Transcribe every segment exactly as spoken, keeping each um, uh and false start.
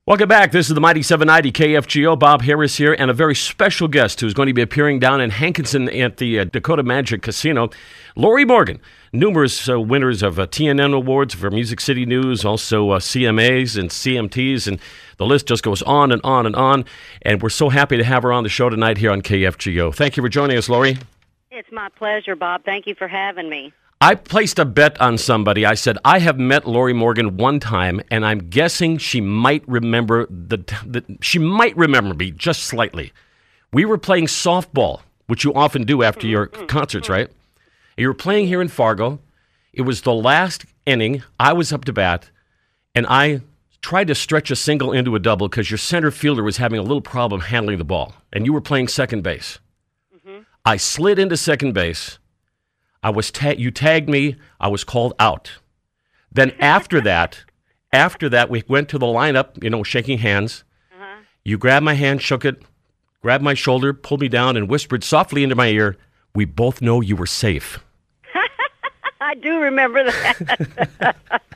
Welcome back. This is the Mighty seven ninety K F G O. Bob Harris here, and a very special guest who's going to be appearing down in Hankinson at the uh, Dakota Magic Casino, Lori Morgan. Numerous uh, winners of uh, T N N awards for Music City News, also uh, C M As and C M Ts, and the list just goes on and on and on. And we're so happy to have her on the show tonight here on K F G O. Thank you for joining us, Lori. It's my pleasure, Bob. Thank you for having me. I placed a bet on somebody. I said, I have met Lori Morgan one time, and I'm guessing she might remember the, the she might remember me just slightly. We were playing softball, which you often do after your concerts, right? You were playing here in Fargo. It was the last inning. I was up to bat, and I tried to stretch a single into a double because your center fielder was having a little problem handling the ball, and you were playing second base. Mm-hmm. I slid into second base. I was ta- you tagged me. I was called out. Then after that, after that, we went to the lineup, you know, shaking hands. Uh-huh. You grabbed my hand, shook it, grabbed my shoulder, pulled me down, and whispered softly into my ear, "We both know you were safe." I do remember that.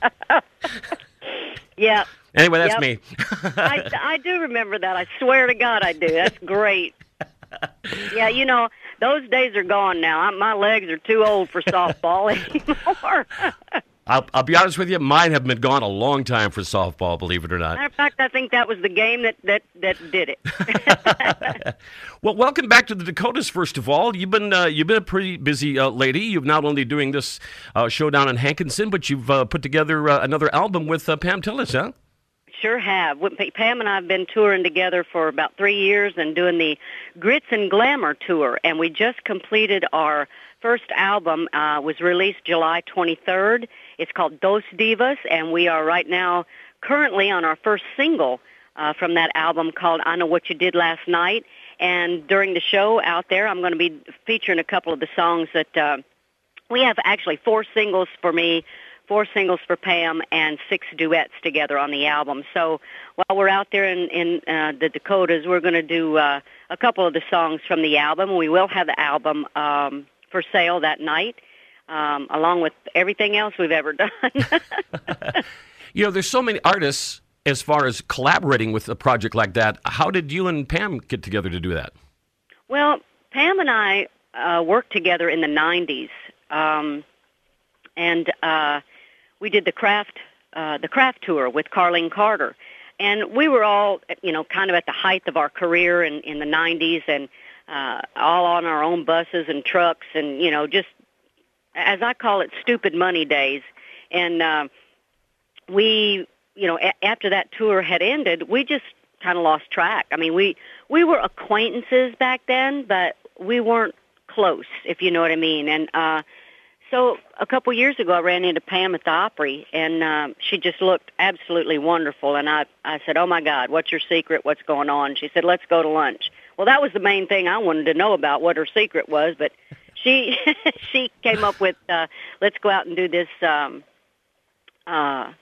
Yeah. Anyway, that's yep. me. I, I do remember that. I swear to God I do. That's great. Yeah, you know, those days are gone now. I, my legs are too old for softball anymore. I'll, I'll be honest with you, mine have been gone a long time for softball, believe it or not. Matter of fact, I think that was the game that, that, that did it. Well, welcome back to the Dakotas, first of all. You've been uh, you've been a pretty busy uh, lady. You've not only doing this uh, show down in Hankinson, but you've uh, put together uh, another album with uh, Pam Tillis, huh? Sure have. Pam and I have been touring together for about three years and doing the Grits and Glamour tour, and we just completed our first album. Uh, was released July twenty-third. It's called Dos Divas, and we are right now currently on our first single uh, from that album called I Know What You Did Last Night. And during the show out there, I'm going to be featuring a couple of the songs that uh, we have actually four singles for me, four singles for Pam, and six duets together on the album. So while we're out there in, in uh, the Dakotas, we're going to do uh, a couple of the songs from the album. We will have the album um, for sale that night, um, along with everything else we've ever done. You know, there's so many artists as far as collaborating with a project like that. How did you and Pam get together to do that? Well, Pam and I uh, worked together in the nineties, um, and uh, we did the craft uh, the craft tour with Carlene Carter, and we were all, you know, kind of at the height of our career in, in the nineties, and uh, all on our own buses and trucks, and you know, just as I call it, stupid money days. And uh, we, you know, a- after that tour had ended, we just kind of lost track. I mean, we we were acquaintances back then, but we weren't close, if you know what I mean. And uh, So a couple years ago, I ran into Pam at the Opry, and um, she just looked absolutely wonderful. And I, I said, "Oh, my God, what's your secret? What's going on?" She said, "Let's go to lunch." Well, that was the main thing I wanted to know about, what her secret was. But she she came up with, uh, let's go out and do this um, uh,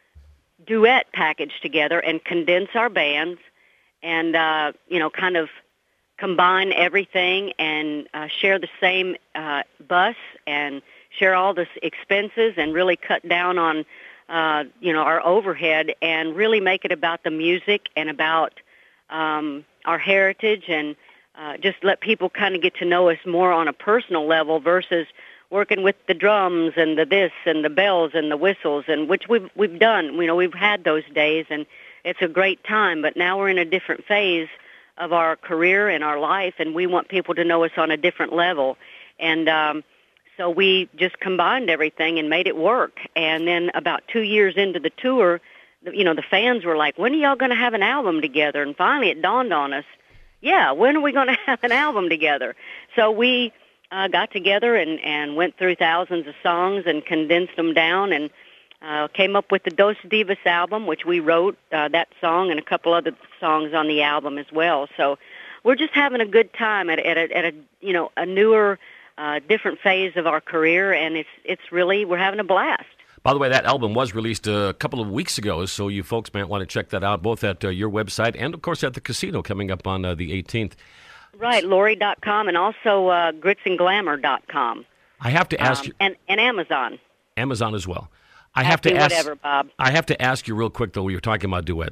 duet package together and condense our bands and, uh, you know, kind of combine everything and uh, share the same uh, bus and share all the expenses and really cut down on, uh, you know, our overhead and really make it about the music and about um, our heritage and uh, just let people kind of get to know us more on a personal level versus working with the drums and the this and the bells and the whistles, and which we've we've done. You know, we've had those days, and it's a great time. But now we're in a different phase of our career and our life, and we want people to know us on a different level. And um, so we just combined everything and made it work. And then about two years into the tour, you know, the fans were like, "When are y'all going to have an album together?" And finally it dawned on us, yeah, when are we going to have an album together? So we uh, got together and, and went through thousands of songs and condensed them down and uh, came up with the Dos Divas album, which we wrote uh, that song and a couple other songs on the album as well. So we're just having a good time at, at, a, at a, you know, a newer, uh, different phase of our career, and it's it's really, we're having a blast. By the way, that album was released a couple of weeks ago, so you folks might want to check that out, both at uh, your website and, of course, at the casino coming up on uh, the eighteenth. Right, Lori dot com and also uh, grits and glamour dot com. I have to ask um, you... And, and Amazon. Amazon as well. I Ask have to me ask... whatever, Bob. I have to ask you real quick, though, we were talking about duets.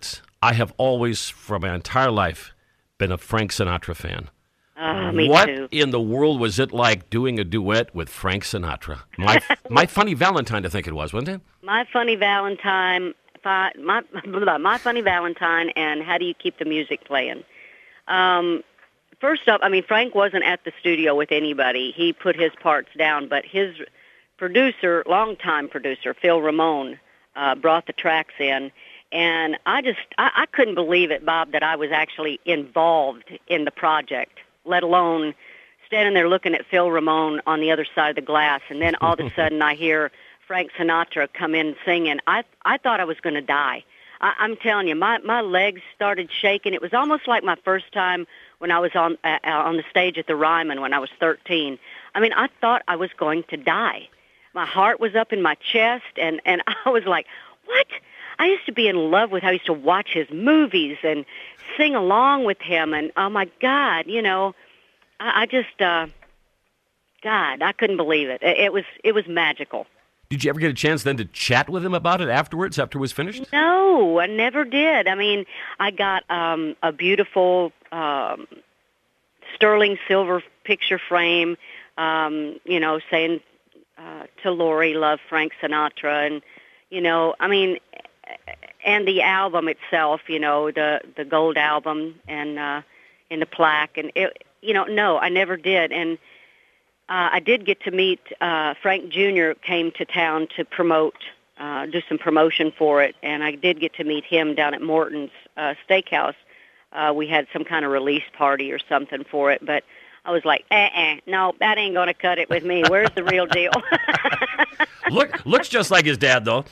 I have always, for my entire life, been a Frank Sinatra fan. Oh, me what too. in the world was it like doing a duet with Frank Sinatra? My My Funny Valentine, I think it was, wasn't it? My Funny Valentine, fi- my My Funny Valentine, and How Do You Keep the Music Playing? Um, first up, I mean, Frank wasn't at the studio with anybody. He put his parts down, but his producer, longtime producer, Phil Ramone, uh, brought the tracks in. And I just, I, I couldn't believe it, Bob, that I was actually involved in the project, let alone standing there looking at Phil Ramone on the other side of the glass. And then all of a sudden I hear Frank Sinatra come in singing. I, I thought I was going to die. I, I'm telling you, my, my legs started shaking. It was almost like my first time when I was on, uh, on the stage at the Ryman when I was thirteen. I mean, I thought I was going to die. My heart was up in my chest, and, and I was like, what? I used to be in love with how I used to watch his movies and sing along with him, and oh my God, you know, I, I just, uh, God, I couldn't believe it. it. It was, it was magical. Did you ever get a chance then to chat with him about it afterwards, after it was finished? No, I never did. I mean, I got um, a beautiful um, sterling silver picture frame, um, you know, saying uh, to Lori, love Frank Sinatra, and you know, I mean. And the album itself, you know, the the gold album and uh, in the plaque, and it, you know, no, I never did. And uh, I did get to meet uh, Frank Junior Came to town to promote, uh, do some promotion for it, and I did get to meet him down at Morton's uh, Steakhouse. Uh, we had some kind of release party or something for it, but I was like, eh, no, that ain't gonna cut it with me. Where's the real deal? Look, looks just like his dad, though.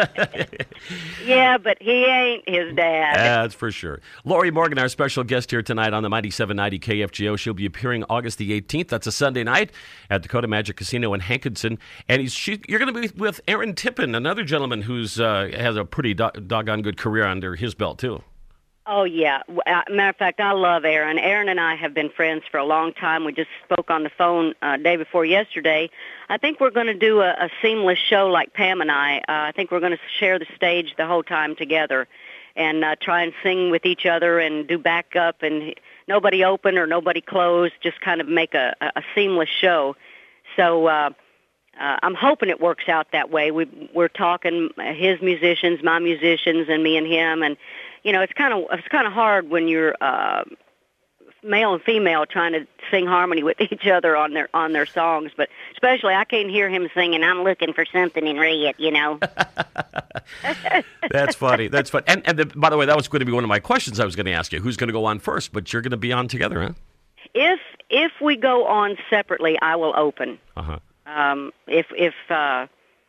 Yeah, but he ain't his dad. That's for sure. Lori Morgan, our special guest here tonight on the Mighty seven ninety K F G O. She'll be appearing August the eighteenth. That's a Sunday night at Dakota Magic Casino in Hankinson. And he's, she, you're going to be with Aaron Tippin, another gentleman who's uh, has a pretty do- doggone good career under his belt, too. Oh, yeah. Uh, matter of fact, I love Aaron. Aaron and I have been friends for a long time. We just spoke on the phone uh, day before yesterday. I think we're going to do a, a seamless show like Pam and I. Uh, I think we're going to share the stage the whole time together and uh, try and sing with each other and do backup and nobody open or nobody closed, just kind of make a, a seamless show. So uh, uh, I'm hoping it works out that way. We, we're talking his musicians, my musicians, and me and him, and you know, it's kind of it's kind of hard when you're uh, male and female trying to sing harmony with each other on their on their songs. But especially, I can't hear him singing, "I'm looking for something in red," you know. That's funny. That's funny. And, and the, by the way, that was going to be one of my questions I was going to ask you. Who's going to go on first? But you're going to be on together, huh? If if we go on separately, I will open. Uh-huh. Um, if if uh,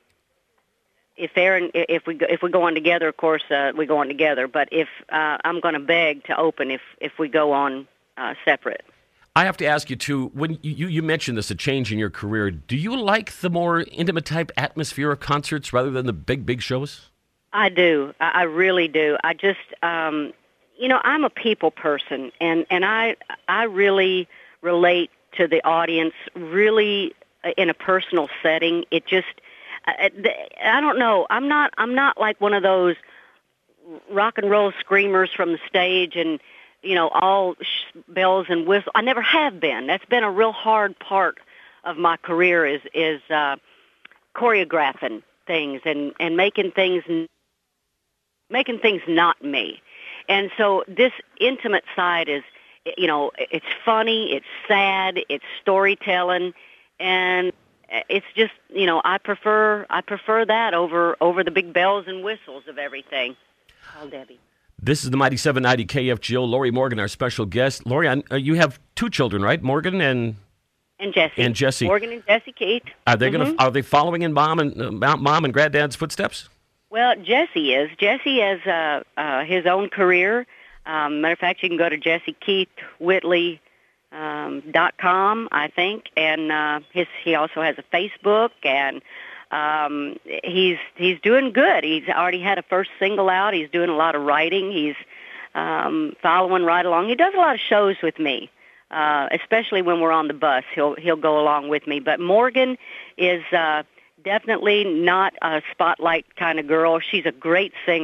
if Aaron, if we go, if we go on together, of course uh, we go on together. But if uh, I'm going to beg to open if if we go on uh, separate. I have to ask you too. When you you mentioned this, a change in your career. Do you like the more intimate type atmosphere of concerts rather than the big big shows? I do. I, I really do. I just, um, you know, I'm a people person, and and I I really relate to the audience really in a personal setting. It just. I, I don't know. I'm not. I'm not like one of those rock and roll screamers from the stage, and you know, all sh- bells and whistles. I never have been. That's been a real hard part of my career is is uh, choreographing things and and making things making things not me. And so this intimate side is, you know, it's funny, it's sad, it's storytelling, and it's just, you know, I prefer I prefer that over over the big bells and whistles of everything. Call Debbie. This is the Mighty seven ninety K F G O. Lori Morgan, our special guest. Lori, uh, you have two children, right? Morgan and and Jesse. And Jesse. Morgan and Jesse Keith. Are they mm-hmm. going to? Are they following in mom and uh, mom and granddad's footsteps? Well, Jesse is. Jesse has uh, uh, his own career. Um, matter of fact, you can go to Jesse Keith Whitley. Um, dot com, I think, and uh, his he also has a Facebook, and um, he's he's doing good. He's already had a first single out. He's doing a lot of writing. He's um, following right along. He does a lot of shows with me, uh, especially when we're on the bus. He'll he'll go along with me. But Morgan is uh, definitely not a spotlight kind of girl. She's a great singer.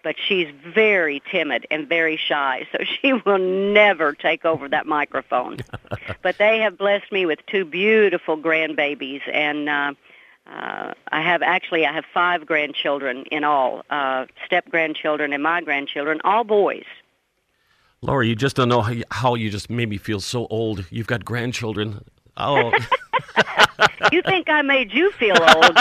but she's very timid and very shy, so she will never take over that microphone. But they have blessed me with two beautiful grandbabies, and uh, uh, I have actually I have five grandchildren in all, uh, step-grandchildren and my grandchildren, all boys. Lori, you just don't know how you, how you just made me feel so old. You've got grandchildren. Oh. You think I made you feel old?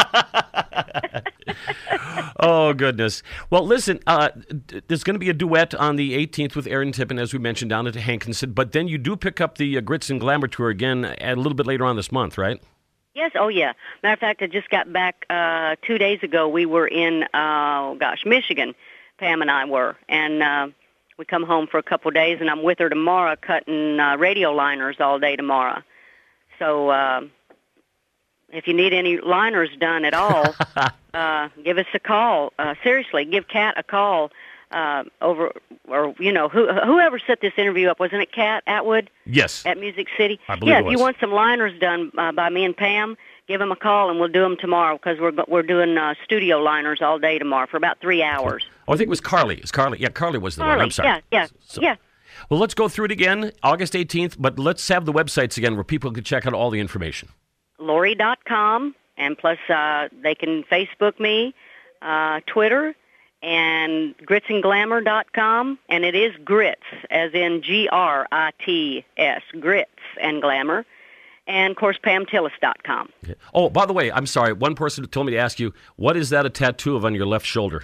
Oh, goodness. Well, listen, uh, d- there's going to be a duet on the eighteenth with Aaron Tippin, as we mentioned, down at Hankinson. But then you do pick up the uh, Grits and Glamour tour again a little bit later on this month, right? Yes, oh, yeah. Matter of fact, I just got back uh, two days ago. We were in, uh, oh, gosh, Michigan, Pam and I were. And uh, we come home for a couple of days, and I'm with her tomorrow cutting uh, radio liners all day tomorrow. So... Uh, If you need any liners done at all, uh, give us a call. Uh, seriously, give Kat a call uh, over, or, you know, who, whoever set this interview up. Wasn't it Kat Atwood? Yes. At Music City? I believe yeah, it was. if you want some liners done uh, by me and Pam, give them a call, and we'll do them tomorrow because we're, we're doing uh, studio liners all day tomorrow for about three hours. Oh, I think it was Carly. It's Carly. Yeah, Carly was the Carly, one. I'm sorry. yeah, yeah, So- yeah. Well, let's go through it again, August eighteenth, but let's have the websites again where people can check out all the information. Lori dot com, and plus uh, they can Facebook me, uh, Twitter, and grits and glamour dot com, and it is grits, as in G R I T S, grits and glamour, and, of course, pam tillis dot com. Okay. Oh, by the way, I'm sorry, one person told me to ask you, what is that a tattoo of on your left shoulder?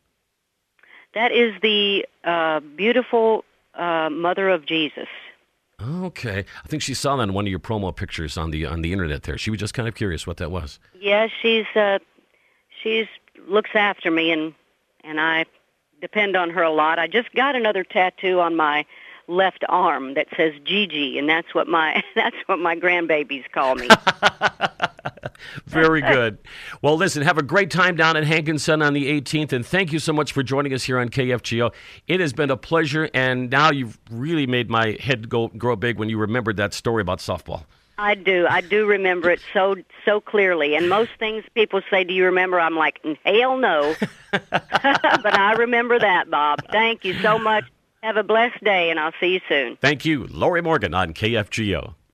That is the uh, beautiful uh, Mother of Jesus. Okay. I think she saw that in one of your promo pictures on the on the internet there. She was just kind of curious what that was. Yeah, she's uh, she's looks after me, and and I depend on her a lot. I just got another tattoo on my left arm that says Gigi, and that's what my that's what my grandbabies call me. Very good. Well, listen, have a great time down at Hankinson on the eighteenth, and thank you so much for joining us here on K F G O. It has been a pleasure, and now you've really made my head go grow big when you remembered that story about softball. I do. I do remember it so so clearly. And most things people say, do you remember? I'm like, hell no. But I remember that, Bob. Thank you so much. Have a blessed day, and I'll see you soon. Thank you. Lori Morgan on K F G O.